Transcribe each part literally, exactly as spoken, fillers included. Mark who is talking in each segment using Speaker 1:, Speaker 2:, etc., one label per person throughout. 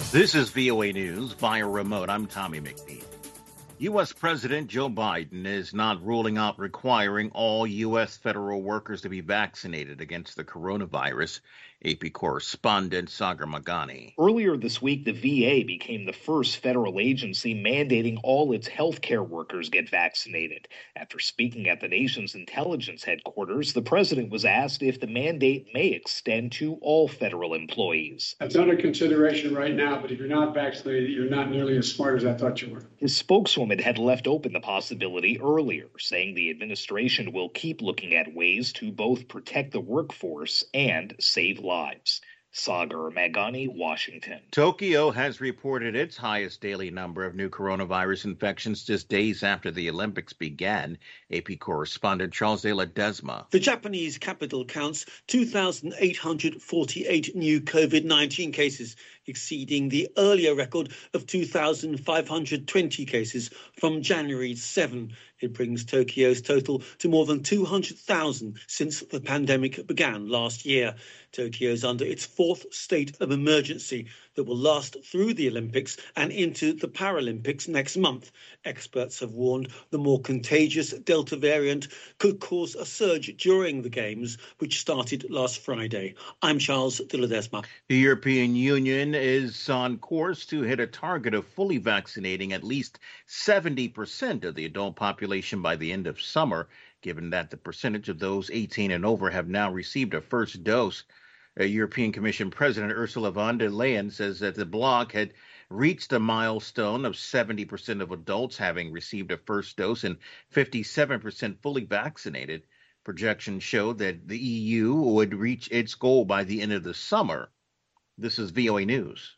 Speaker 1: This is V O A News via remote. I'm Tommy McNeil. U S. President Joe Biden is not ruling out requiring all U S federal workers to be vaccinated against the coronavirus. A P correspondent Sagar Magani.
Speaker 2: Earlier this week, the V A became the first federal agency mandating all its healthcare workers get vaccinated. After speaking at the nation's intelligence headquarters, the president was asked if the mandate may extend to all federal employees.
Speaker 3: That's under consideration right now, but if you're not vaccinated, you're not nearly as smart as I thought you were.
Speaker 2: His spokeswoman had left open the possibility earlier, saying the administration will keep looking at ways to both protect the workforce and save lives. Sagar Magani, Washington.
Speaker 1: Tokyo has reported its highest daily number of new coronavirus infections just days after the Olympics began. A P correspondent Charles De La Desma.
Speaker 4: The Japanese capital counts two thousand eight hundred forty-eight new COVID nineteen cases, exceeding the earlier record of two thousand five hundred twenty cases from January seventh. It brings Tokyo's total to more than two hundred thousand since the pandemic began last year. Tokyo is under its fourth state of emergency that will last through the Olympics and into the Paralympics next month. Experts have warned the more contagious Delta variant could cause a surge during the Games, which started last Friday. I'm Charles De La Desma.
Speaker 1: The European Union is on course to hit a target of fully vaccinating at least seventy percent of the adult population by the end of summer, given that the percentage of those eighteen and over have now received a first dose. Uh, European Commission President Ursula von der Leyen says that the bloc had reached a milestone of seventy percent of adults having received a first dose and fifty-seven percent fully vaccinated. Projections show that the E U would reach its goal by the end of the summer. This is V O A News.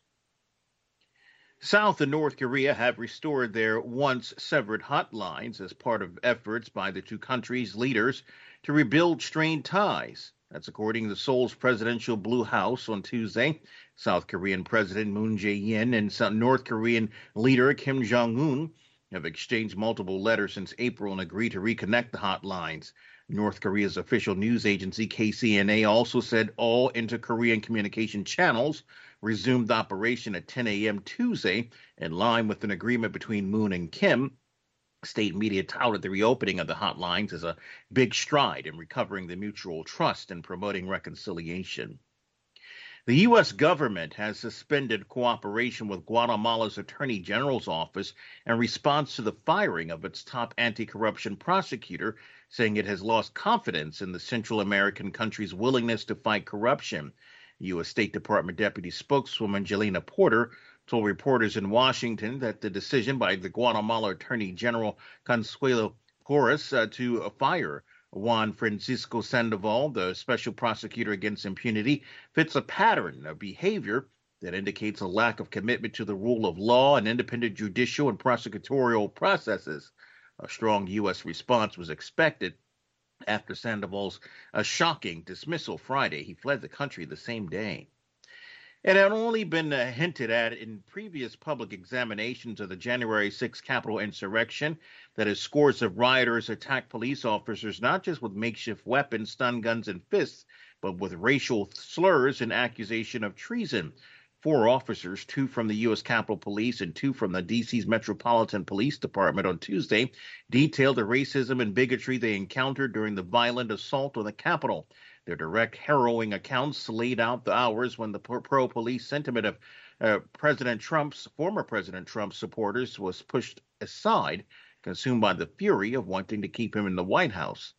Speaker 1: South and North Korea have restored their once severed hotlines as part of efforts by the two countries' leaders to rebuild strained ties. That's according to Seoul's presidential Blue House on Tuesday. South Korean President Moon Jae-in and North Korean leader Kim Jong-un have exchanged multiple letters since April and agreed to reconnect the hotlines. North Korea's official news agency K C N A also said all inter-Korean communication channels resumed operation at ten a.m. Tuesday, in line with an agreement between Moon and Kim. State media touted the reopening of the hotlines as a big stride in recovering the mutual trust and promoting reconciliation. The U S government has suspended cooperation with Guatemala's Attorney General's office in response to the firing of its top anti-corruption prosecutor, saying it has lost confidence in the Central American country's willingness to fight corruption. U S. State Department Deputy Spokeswoman Jelena Porter told reporters in Washington that the decision by the Guatemala Attorney General Consuelo Porras uh, to fire Juan Francisco Sandoval, the special prosecutor against impunity, fits a pattern of behavior that indicates a lack of commitment to the rule of law and independent judicial and prosecutorial processes. A strong U S response was expected after Sandoval's uh, shocking dismissal Friday. He fled the country the same day. It had only been uh, hinted at in previous public examinations of the January sixth Capitol insurrection that as scores of rioters attacked police officers not just with makeshift weapons, stun guns, and fists, but with racial slurs and accusation of treason. Four officers, two from the U S. Capitol Police and two from the D C's Metropolitan Police Department on Tuesday, detailed the racism and bigotry they encountered during the violent assault on the Capitol. Their direct, harrowing accounts laid out the hours when the pro-police sentiment of uh, President Trump's, former President Trump's supporters was pushed aside, consumed by the fury of wanting to keep him in the White House.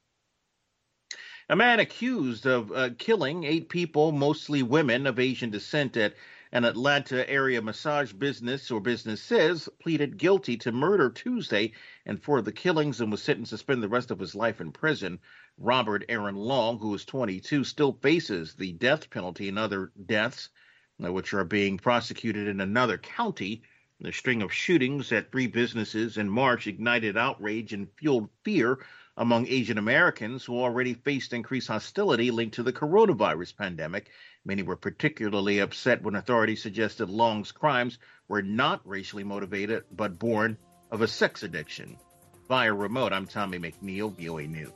Speaker 1: A man accused of uh, killing eight people, mostly women of Asian descent, at an Atlanta area massage business or businesses, pleaded guilty to murder Tuesday and for the killings and was sentenced to spend the rest of his life in prison. Robert Aaron Long, who is twenty-two, still faces the death penalty and other deaths, which are being prosecuted in another county. The string of shootings at three businesses in March ignited outrage and fueled fear among Asian Americans who already faced increased hostility linked to the coronavirus pandemic. Many were particularly upset when authorities suggested Long's crimes were not racially motivated, but born of a sex addiction. Via remote, I'm Tommy McNeil, V O A News.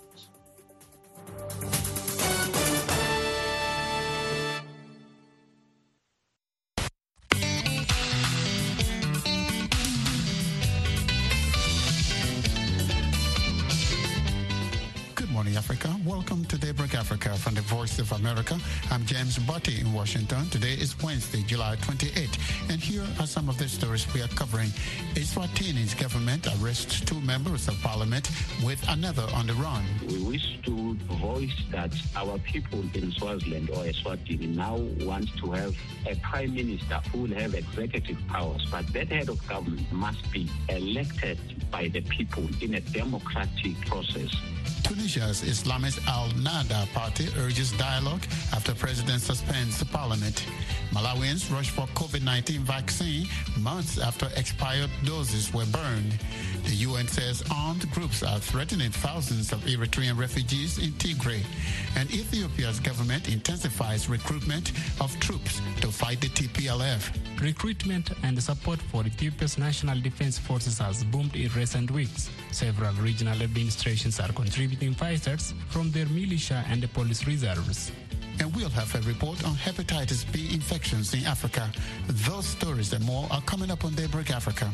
Speaker 5: welcome to Daybreak Africa from the Voice of America. I'm James Botti in Washington. Today is Wednesday, July twenty-eighth, and here are some of the stories we are covering. Eswatini's government arrests two members of parliament with another on the run.
Speaker 6: We wish to voice that our people in Swaziland or Eswatini now want to have a prime minister who will have executive powers, but that head of government must be elected by the people in a democratic process.
Speaker 5: Tunisia's Islamist Al-Nahda party urges dialogue after president suspends parliament. Malawians rush for COVID nineteen vaccine months after expired doses were burned. The U N says armed groups are threatening thousands of Eritrean refugees in Tigray. And Ethiopia's government intensifies recruitment of troops to fight the T P L F.
Speaker 7: Recruitment and support for Ethiopia's National Defense Forces has boomed in recent weeks. Several regional administrations are contributing fighters from their militia and the police reserves.
Speaker 5: And we'll have a report on hepatitis B infections in Africa. Those stories and more are coming up on Daybreak Africa.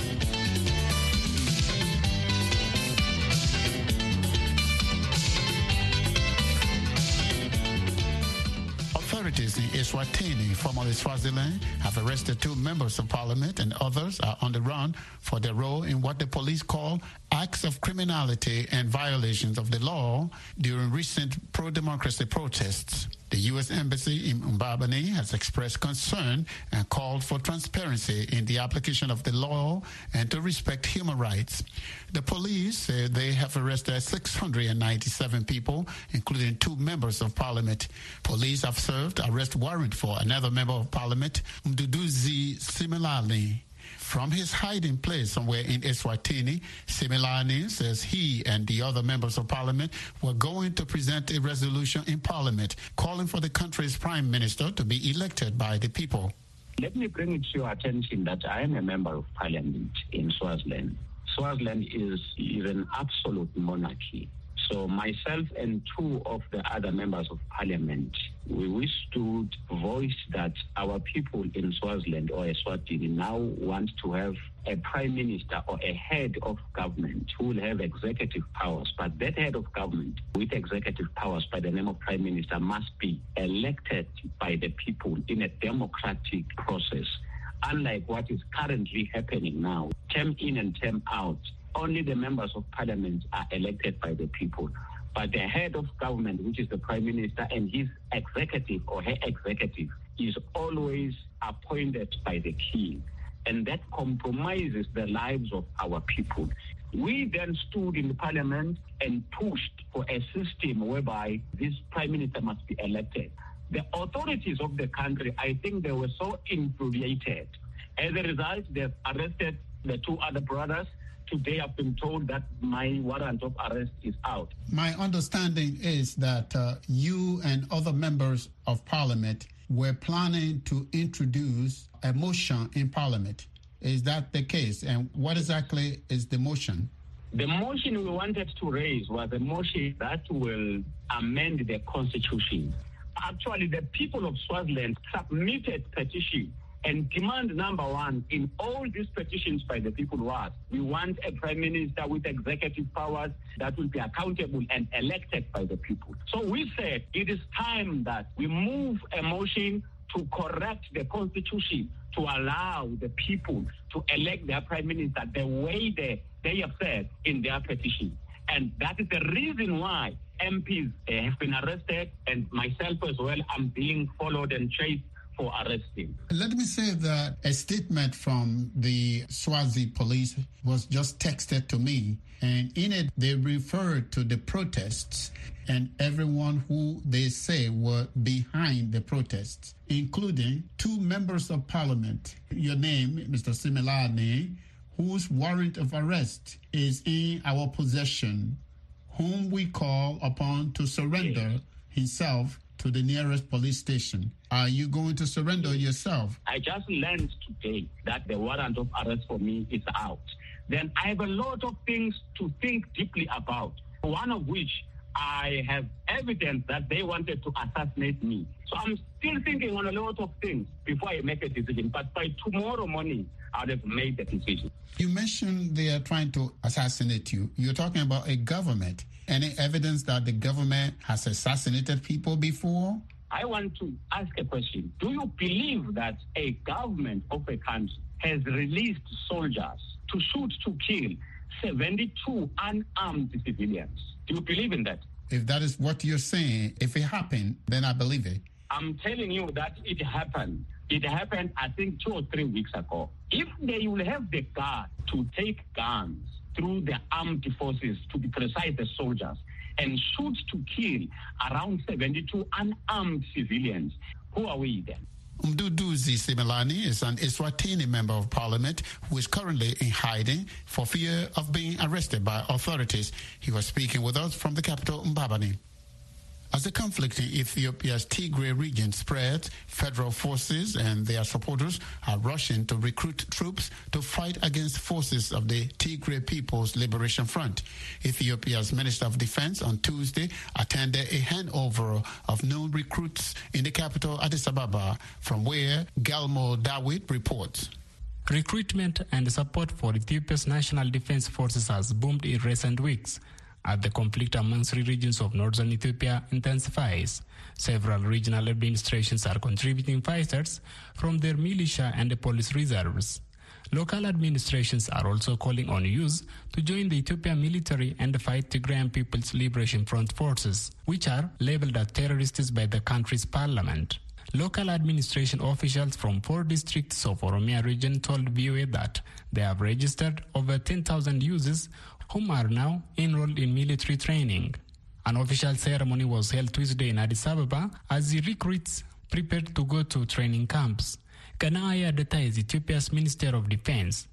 Speaker 5: Authorities in Eswatini, formerly Swaziland, have arrested two members of parliament, and others are on the run for their role in what the police call acts of criminality and violations of the law during recent pro-democracy protests. The U S Embassy in Mbabane has expressed concern and called for transparency in the application of the law and to respect human rights. The police say they have arrested six hundred ninety-seven people, including two members of parliament. Police have served arrest warrant for another member of parliament, Mduduzi Simelane. From his hiding place somewhere in Eswatini, Simelane says he and the other members of parliament were going to present a resolution in parliament calling for the country's prime minister to be elected by the people.
Speaker 6: Let me bring it to your attention that I am a member of parliament in Swaziland. Swaziland is, is an absolute monarchy. So myself and two of the other members of parliament, we wish to voice that our people in Swaziland or Eswatini now want to have a prime minister or a head of government who will have executive powers. But that head of government with executive powers by the name of prime minister must be elected by the people in a democratic process. Unlike what is currently happening now, term in and term out, only the members of parliament are elected by the people. But the head of government, which is the prime minister, and his executive or her executive is always appointed by the king. And that compromises the lives of our people. We then stood in the parliament and pushed for a system whereby this prime minister must be elected. The authorities of the country, I think they were so infuriated. As a result, they've arrested the two other brothers. Today I've been told that my warrant of arrest is out.
Speaker 5: My understanding is that uh, you and other members of parliament were planning to introduce a motion in parliament. Is that the case? And what exactly is the motion?
Speaker 6: The motion we wanted to raise was a motion that will amend the constitution. Actually, the people of Swaziland submitted petition. And demand number one in all these petitions by the people was, we want a prime minister with executive powers that will be accountable and elected by the people. So we said it is time that we move a motion to correct the constitution to allow the people to elect their prime minister the way they, they have said in their petition. And that is the reason why M Ps uh, have been arrested, and myself as well, I'm being followed and chased for arresting.
Speaker 5: Let me say that a statement from the Swazi police was just texted to me, and in it they referred to the protests and everyone who they say were behind the protests, including two members of parliament. Your name, Mister Simelane, whose warrant of arrest is in our possession, whom we call upon to surrender yes. himself to the nearest police station. Are you going to surrender yourself?
Speaker 6: I just learned today that the warrant of arrest for me is out. Then I have a lot of things to think deeply about, one of which I have evidence that they wanted to assassinate me. So I'm still thinking on a lot of things before I make a decision. But by tomorrow morning, I'll have made the decision.
Speaker 5: You mentioned they are trying to assassinate you. You're talking about a government. Any evidence that the government has assassinated people before?
Speaker 6: I want to ask a question. Do you believe that a government of a country has released soldiers to shoot, to kill seventy-two unarmed civilians? Do you believe in that?
Speaker 5: If that is what you're saying, if it happened, then I believe it.
Speaker 6: I'm telling you that it happened. It happened, I think, two or three weeks ago. If they will have the guard to take guns through the armed forces, to be precise, the soldiers, and shoot to kill around seventy-two unarmed civilians, who are we then?
Speaker 5: Mduduzi Simelane is an Eswatini member of parliament who is currently in hiding for fear of being arrested by authorities. He was speaking with us from the capital, Mbabane. As the conflict in Ethiopia's Tigray region spreads, federal forces and their supporters are rushing to recruit troops to fight against forces of the Tigray People's Liberation Front. Ethiopia's Minister of Defense on Tuesday attended a handover of new recruits in the capital, Addis Ababa, from where Galmo Dawit reports.
Speaker 7: Recruitment and support for Ethiopia's National Defense Forces has boomed in recent weeks. As the conflict among three regions of northern Ethiopia intensifies, several regional administrations are contributing fighters from their militia and the police reserves. Local administrations are also calling on youth to join the Ethiopian military and fight Tigrayan People's Liberation Front forces, which are labeled as terrorists by the country's parliament. Local administration officials from four districts of Oromia region told V O A that they have registered over ten thousand youths whom are now enrolled in military training. An official ceremony was held Tuesday in Addis Ababa as the recruits prepared to go to training camps. Kanaya Deta is Ethiopia's Minister of Defense.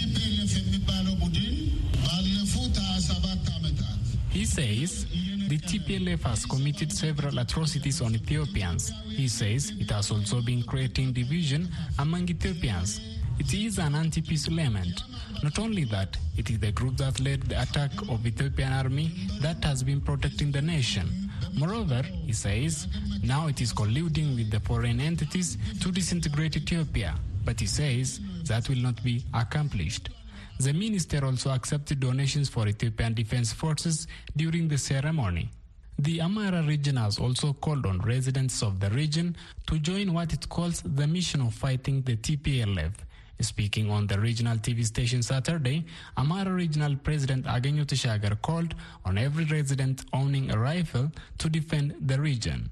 Speaker 7: He says the T P L F has committed several atrocities on Ethiopians. He says it has also been creating division among Ethiopians. It is an anti-peace element. Not only that, it is the group that led the attack of Ethiopian army that has been protecting the nation. Moreover, he says, now it is colluding with the foreign entities to disintegrate Ethiopia. But he says that will not be accomplished. The minister also accepted donations for Ethiopian Defense Forces during the ceremony. The Amhara region has also called on residents of the region to join what it calls the mission of fighting the T P L F. Speaking on the regional T V station Saturday, Amhara Regional President Agenyo Teshagar called on every resident owning a rifle to defend the region.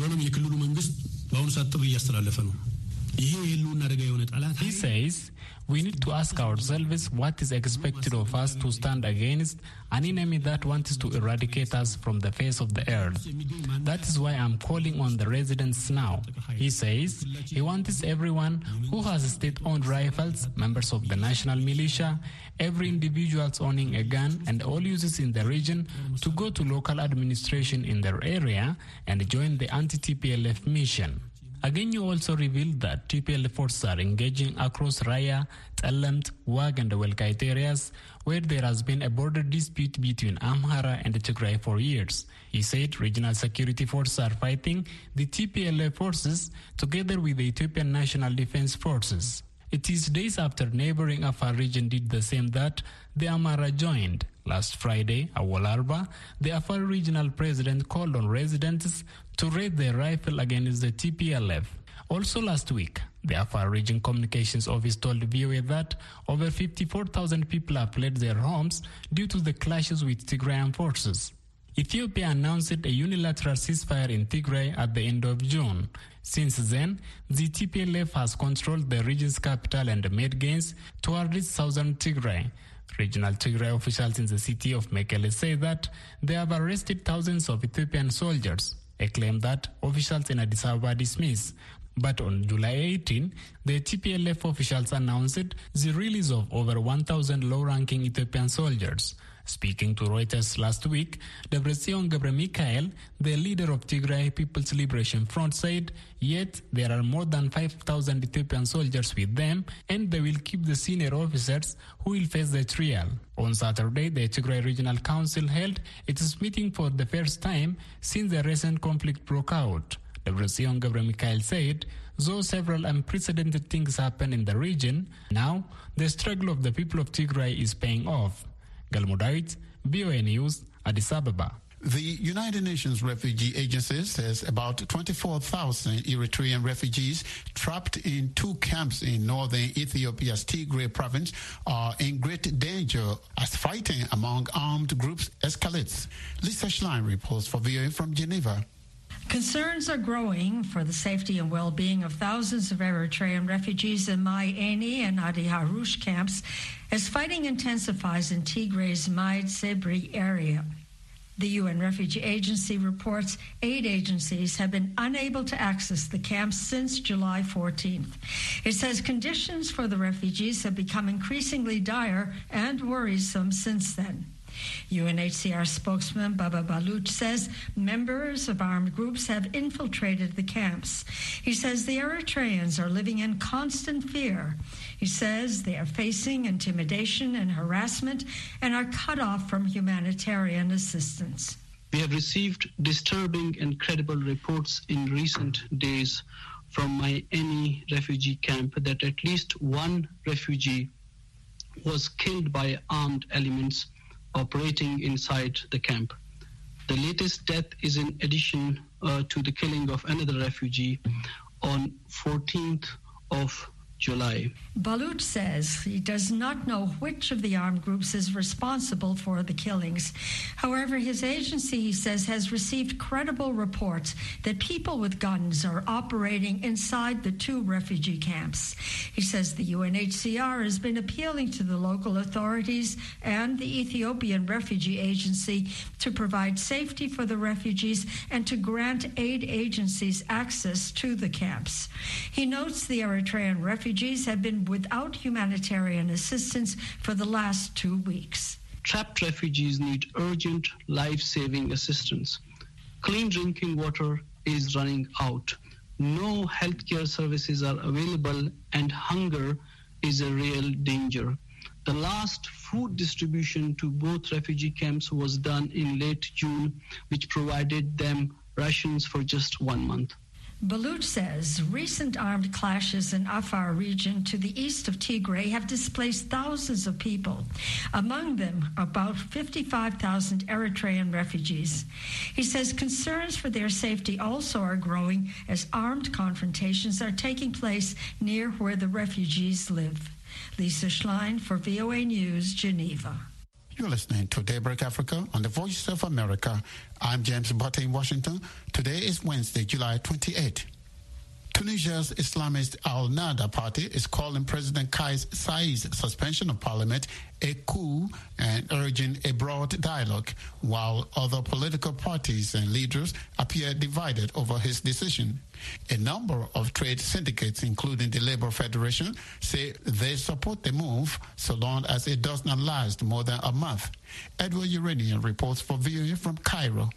Speaker 7: He says, we need to ask ourselves what is expected of us to stand against an enemy that wants to eradicate us from the face of the earth. That is why I'm calling on the residents now. He says he wants everyone who has state-owned rifles, members of the national militia, every individual owning a gun, and all users in the region to go to local administration in their area and join the anti-T P L F mission. Agenyo also revealed that T P L F forces are engaging across Raya, Telemt, Wag and the Welkait areas where there has been a border dispute between Amhara and Tigray for years. He said regional security forces are fighting the T P L F forces together with the Ethiopian National Defense Forces. It is days after neighboring Afar region did the same that the Amhara joined. Last Friday, Awal Arba, the Afar regional president called on residents to raise their rifle against the T P L F. Also last week, the Afar Region Communications Office told V O A that over fifty-four thousand people have fled their homes due to the clashes with Tigrayan forces. Ethiopia announced a unilateral ceasefire in Tigray at the end of June. Since then, the T P L F has controlled the region's capital and made gains towards southern Tigray. Regional Tigray officials in the city of Mekelle say that they have arrested thousands of Ethiopian soldiers, a claim that officials in Addis Ababa dismiss. But on July eighteenth, the T P L F officials announced the release of over one thousand low-ranking Ethiopian soldiers. Speaking to Reuters last week, Debretsion Gebremichael, the leader of Tigray People's Liberation Front, said, yet there are more than five thousand Ethiopian soldiers with them, and they will keep the senior officers who will face the trial. On Saturday, the Tigray Regional Council held its meeting for the first time since the recent conflict broke out. Debretsion Gebremichael said, though several unprecedented things happen in the region, now the struggle of the people of Tigray is paying off. Galmudait, B O A News, Addis Ababa.
Speaker 5: The United Nations Refugee Agency says about twenty-four thousand Eritrean refugees trapped in two camps in northern Ethiopia's Tigray province are in great danger as fighting among armed groups escalates. Lisa Schlein reports for V O A from Geneva.
Speaker 8: Concerns are growing for the safety and well-being of thousands of Eritrean refugees in Mai Eni and Adi Harush camps as fighting intensifies in Tigray's Mai Sebri area. The U N Refugee Agency reports aid agencies have been unable to access the camps since July fourteenth. It says conditions for the refugees have become increasingly dire and worrisome since then. U N H C R spokesman Baba Baloch says members of armed groups have infiltrated the camps. He says the Eritreans are living in constant fear. He says they are facing intimidation and harassment and are cut off from humanitarian assistance.
Speaker 9: We have received disturbing and credible reports in recent days from Mai Eni refugee camp that at least one refugee was killed by armed elements operating inside the camp. The latest death is in addition uh, to the killing of another refugee on fourteenth of July.
Speaker 8: Baloch says he does not know which of the armed groups is responsible for the killings. However, his agency, he says, has received credible reports that people with guns are operating inside the two refugee camps. He says the U N H C R has been appealing to the local authorities and the Ethiopian Refugee Agency to provide safety for the refugees and to grant aid agencies access to the camps. He notes the Eritrean refugees Refugees have been without humanitarian assistance for the last two weeks.
Speaker 9: Trapped refugees need urgent life-saving assistance. Clean drinking water is running out. No healthcare services are available, and hunger is a real danger. The last food distribution to both refugee camps was done in late June, which provided them rations for just one month.
Speaker 8: Baloch says recent armed clashes in Afar region to the east of Tigray have displaced thousands of people, among them about fifty-five thousand Eritrean refugees. He says concerns for their safety also are growing as armed confrontations are taking place near where the refugees live. Lisa Schlein for V O A News, Geneva.
Speaker 5: You're listening to Daybreak Africa on the Voice of America. I'm James Butte in Washington. Today is Wednesday, July twenty-eighth. Tunisia's Islamist Al-Nahda party is calling President Kais Saied's suspension of parliament a coup and urging a broad dialogue, while other political parties and leaders appear divided over his decision. A number of trade syndicates, including the Labour Federation, say they support the move so long as it does not last more than a month. Edward Uranian reports for V O A from Cairo.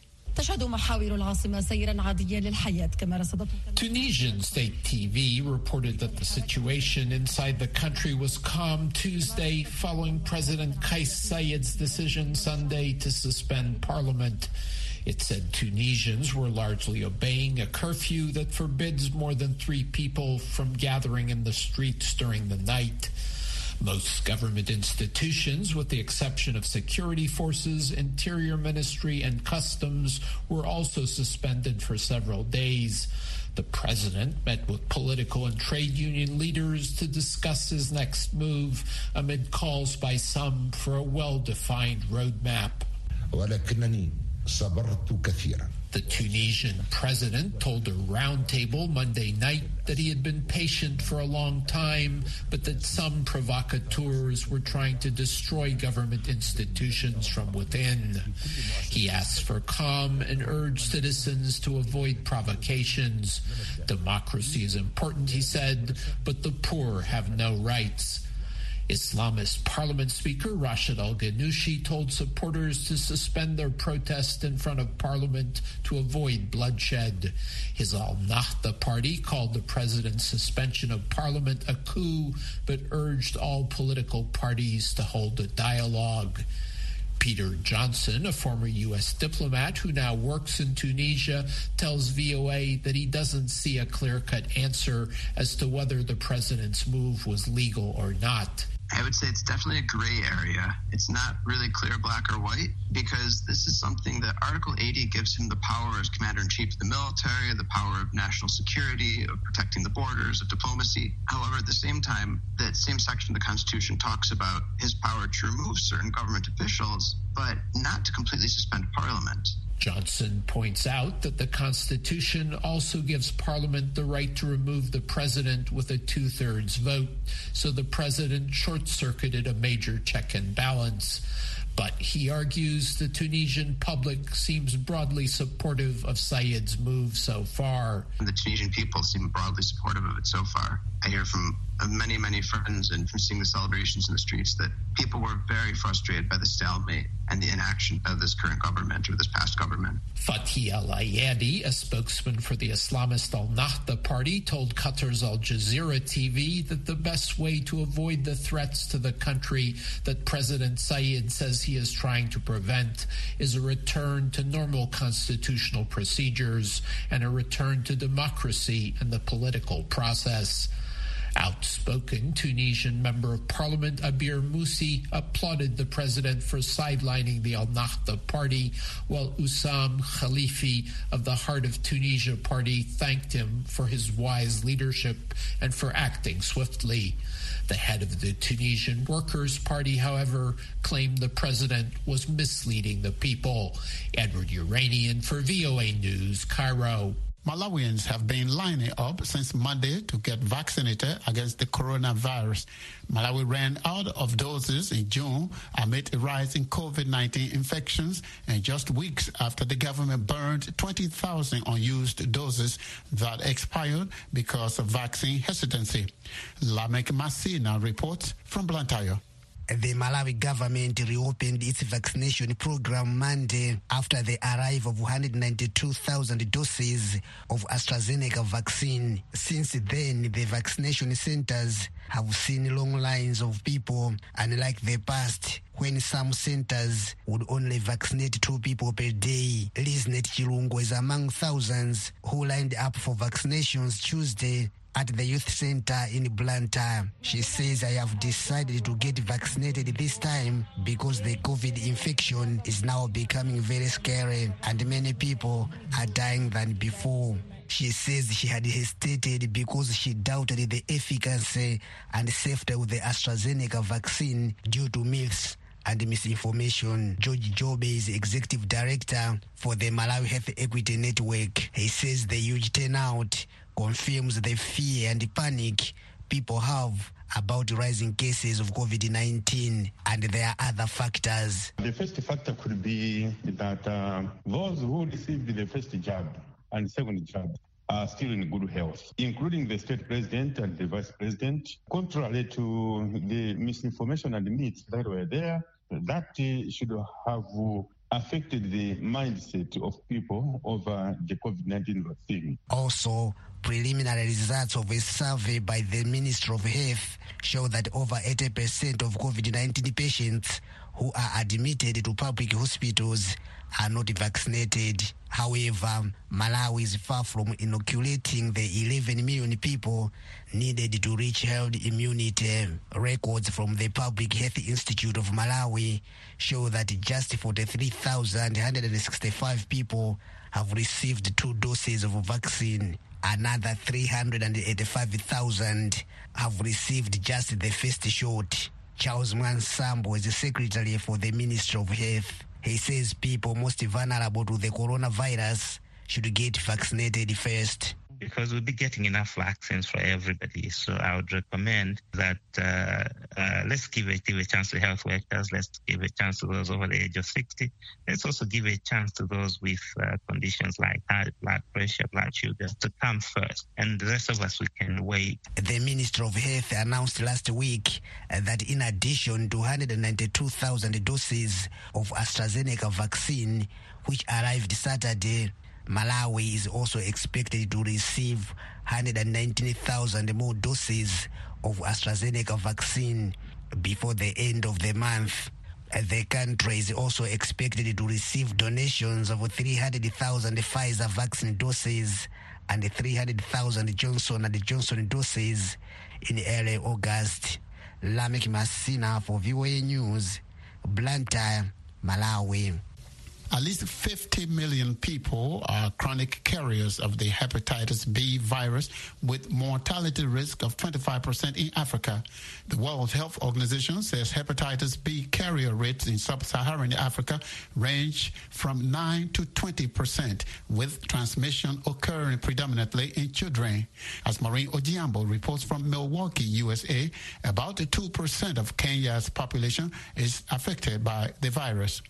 Speaker 10: Tunisian state T V reported that the situation inside the country was calm Tuesday following President Kais Saied's decision Sunday to suspend parliament. It said Tunisians were largely obeying a curfew that forbids more than three people from gathering in the streets during the night. Most government institutions, with the exception of security forces, Interior Ministry, and Customs, were also suspended for several days. The president met with political and trade union leaders to discuss his next move amid calls by some for a well-defined roadmap. The Tunisian president told a roundtable Monday night that he had been patient for a long time, but that some provocateurs were trying to destroy government institutions from within. He asked for calm and urged citizens to avoid provocations. Democracy is important, he said, but the poor have no rights. Islamist Parliament Speaker Rashid Al-Ghannouchi told supporters to suspend their protest in front of Parliament to avoid bloodshed. His Al-Nahda party called the president's suspension of Parliament a coup, but urged all political parties to hold a dialogue. Peter Johnson, a former U S diplomat who now works in Tunisia, tells V O A that he doesn't see a clear-cut answer as to whether the president's move was legal or not.
Speaker 11: I would say it's definitely a gray area. It's not really clear black or white, because this is something that Article eighty gives him the power as commander-in-chief of the military, the power of national security, of protecting the borders, of diplomacy. However, at the same time, that same section of the Constitution talks about his power to remove certain government officials, but not to completely suspend Parliament.
Speaker 10: Johnson points out that the Constitution also gives Parliament the right to remove the president with a two-thirds vote, so the president short-circuited a major check and balance. But he argues the Tunisian public seems broadly supportive of Sayed's move so far.
Speaker 11: The Tunisian people seem broadly supportive of it so far. I hear from many, many friends and from seeing the celebrations in the streets that people were very frustrated by the stalemate and the inaction of this current government or this past government.
Speaker 10: Fatih Al-Ayadi, a spokesman for the Islamist Al-Nahda party, told Qatar's Al Jazeera T V that the best way to avoid the threats to the country that President Sayed says he is trying to prevent is a return to normal constitutional procedures and a return to democracy and the political process. Outspoken Tunisian Member of Parliament Abir Moussi applauded the president for sidelining the Al-Nahda party, while Oussam Khalifi of the Heart of Tunisia party thanked him for his wise leadership and for acting swiftly. The head of the Tunisian Workers' Party, however, claimed the president was misleading the people. Edward Uranian for V O A News, Cairo.
Speaker 5: Malawians have been lining up since Monday to get vaccinated against the coronavirus. Malawi ran out of doses in June amid a rise in COVID nineteen infections, and just weeks after the government burned twenty thousand unused doses that expired because of vaccine hesitancy. Lamek Masina reports from Blantyre.
Speaker 12: The Malawi government reopened its vaccination program Monday after the arrival of one hundred ninety-two thousand doses of AstraZeneca vaccine. Since then, the vaccination centers have seen long lines of people, unlike the past, when some centers would only vaccinate two people per day. Liznet Chilungo is among thousands who lined up for vaccinations Tuesday at the youth center in Blantyre. She says, I have decided to get vaccinated this time because the COVID infection is now becoming very scary and many people are dying than before. She says she had hesitated because she doubted the efficacy and safety of the AstraZeneca vaccine due to myths and misinformation. George Jobe is executive director for the Malawi Health Equity Network. He says the huge turnout confirms the fear and panic people have about rising cases of COVID nineteen, and there are other factors.
Speaker 13: The first factor could be that uh, those who received the first jab and second jab are still in good health, including the state president and the vice president. Contrary to the misinformation and myths that were there, that uh, should have affected the mindset of people over the COVID nineteen vaccine.
Speaker 12: Also, preliminary results of a survey by the Ministry of Health show that over eighty percent of COVID nineteen patients who are admitted to public hospitals are not vaccinated. However, Malawi is far from inoculating the eleven million people needed to reach herd immunity. Records from the Public Health Institute of Malawi show that just forty-three thousand one hundred sixty-five people have received two doses of vaccine. Another three hundred eighty-five thousand have received just the first shot. Charles Mwansambo is the secretary for the Ministry of Health. He says people most vulnerable to the coronavirus should get vaccinated first.
Speaker 14: because we'll be getting enough vaccines for everybody. So I would recommend that uh, uh, let's give a, give a chance to health workers. Let's give a chance to those over the age of sixty. Let's also give a chance to those with uh, conditions like high blood pressure, blood sugar to come first. And the rest of us, we can wait.
Speaker 12: The Minister of Health announced last week uh, that in addition to one hundred ninety-two thousand doses of AstraZeneca vaccine, which arrived Saturday, Malawi is also expected to receive one hundred nineteen thousand more doses of AstraZeneca vaccine before the end of the month. The country is also expected to receive donations of three hundred thousand Pfizer vaccine doses and three hundred thousand Johnson and Johnson doses in early August. Lamek Masina for V O A News, Blantyre, Malawi.
Speaker 5: At least fifty million people are chronic carriers of the hepatitis B virus, with mortality risk of twenty-five percent in Africa. The World Health Organization says hepatitis B carrier rates in sub-Saharan Africa range from nine to twenty percent, with transmission occurring predominantly in children. As Maureen Ojiambo reports from Milwaukee, U S A, about two percent of Kenya's population is affected by the virus.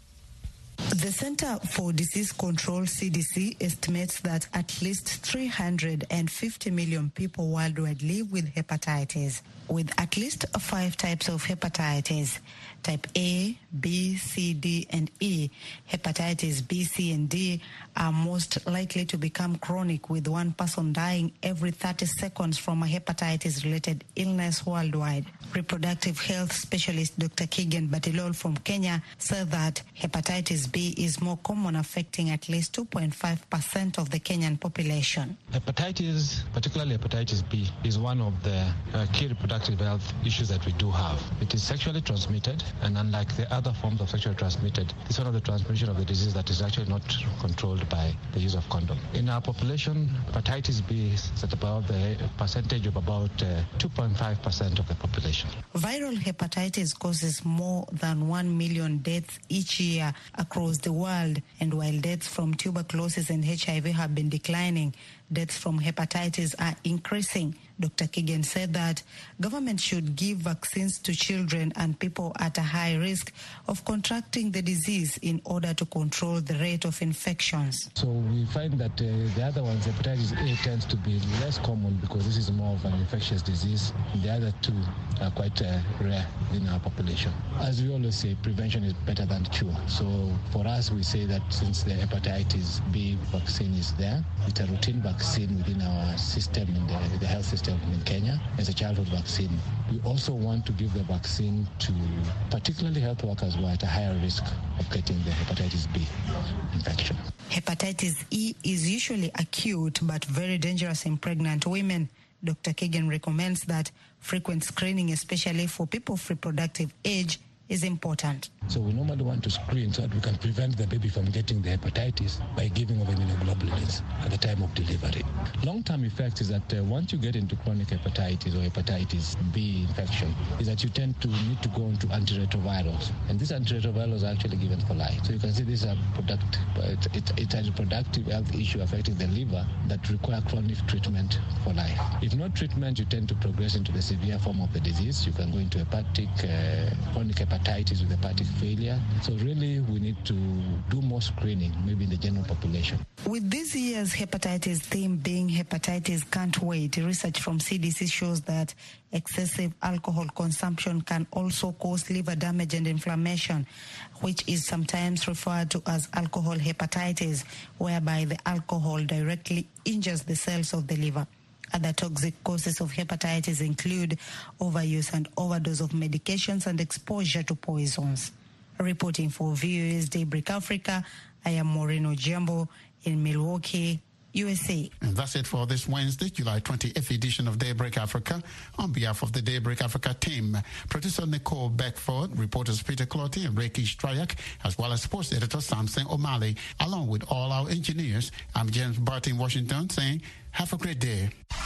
Speaker 15: The Center for Disease Control, C D C, estimates that at least three hundred fifty million people worldwide live with hepatitis, with at least five types of hepatitis: type A, B, C, D, and E. Hepatitis B, C, and D are most likely to become chronic, with one person dying every thirty seconds from a hepatitis-related illness worldwide. Reproductive health specialist Doctor Keegan Batilol from Kenya said that hepatitis B is more common, affecting at least two point five percent of the Kenyan population.
Speaker 16: Hepatitis, particularly hepatitis B, is one of the uh, key reproductive health issues that we do have. It is sexually transmitted, and unlike the other forms of sexually transmitted, it's one of the transmission of the disease that is actually not controlled by the use of condom. In our population, hepatitis B is at about the percentage of about uh, two point five percent of the population.
Speaker 15: Viral hepatitis causes more than one million deaths each year across the world, and while deaths from tuberculosis and H I V have been declining, deaths from hepatitis are increasing. Doctor Keegan said that government should give vaccines to children and people at a high risk of contracting the disease in order to control the rate of infections.
Speaker 16: So we find that uh, the other ones, hepatitis A, tends to be less common because this is more of an infectious disease. The other two are quite uh, rare in our population. As we always say, prevention is better than cure. So for us, we say that since the hepatitis B vaccine is there, it's a routine vaccine within our system, in the, the health system in Kenya, as a childhood vaccine. We also want to give the vaccine to particularly health workers who are at a higher risk of getting the hepatitis B infection.
Speaker 15: Hepatitis E is usually acute but very dangerous in pregnant women. Doctor Keegan recommends that frequent screening, especially for people of reproductive age, is important.
Speaker 16: So we normally want to screen so that we can prevent the baby from getting the hepatitis by giving of immunoglobulins at the time of delivery. Long-term effects is that uh, once you get into chronic hepatitis or hepatitis B infection, is that you tend to need to go into antiretrovirals. And these antiretrovirals are actually given for life. So you can see this is a product, it's, it's, it's a reproductive health issue affecting the liver that require chronic treatment for life. If not treatment, you tend to progress into the severe form of the disease. You can go into hepatic, uh, chronic hepatitis with hepatic failure. So really we need to do more screening, maybe in the general population.
Speaker 15: With this year's hepatitis theme being Hepatitis Can't Wait, research from C D C shows that excessive alcohol consumption can also cause liver damage and inflammation, which is sometimes referred to as alcohol hepatitis, whereby the alcohol directly injures the cells of the liver. Other toxic causes of hepatitis include overuse and overdose of medications and exposure to poisons. Reporting for V O A's Daybreak Africa, I am Maureen Ojiambo in Milwaukee, U S A.
Speaker 5: And that's it for this Wednesday, July twentieth edition of Daybreak Africa. On behalf of the Daybreak Africa team, producer Nicole Beckford, reporters Peter Clotty and Reiki Strayak, as well as sports editor Samson O'Malley, along with all our engineers, I'm James Barton in Washington saying, have a great day.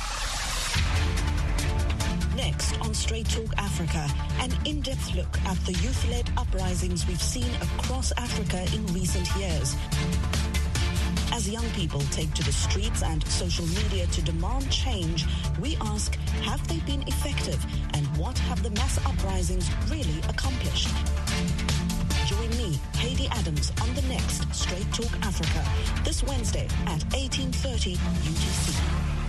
Speaker 17: Next on Straight Talk Africa, an in-depth look at the youth-led uprisings we've seen across Africa in recent years. As young people take to the streets and social media to demand change, we ask, have they been effective? And what have the mass uprisings really accomplished? Join me, Haiti Adams, on the next Straight Talk Africa, this Wednesday at eighteen thirty U T C.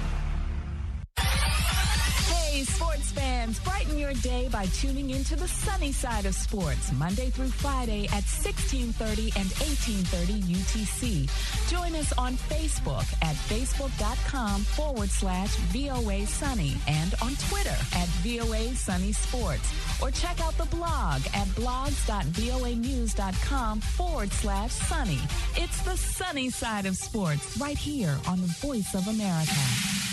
Speaker 18: Hey, sports fans, brighten your day by tuning into the sunny side of sports, Monday through Friday at sixteen thirty and eighteen thirty U T C. Join us on Facebook at facebook.com forward slash VOA Sunny and on Twitter at VOA Sunny Sports. Or check out the blog at blogs.voanews.com forward slash sunny. It's the sunny side of sports right here on the Voice of America.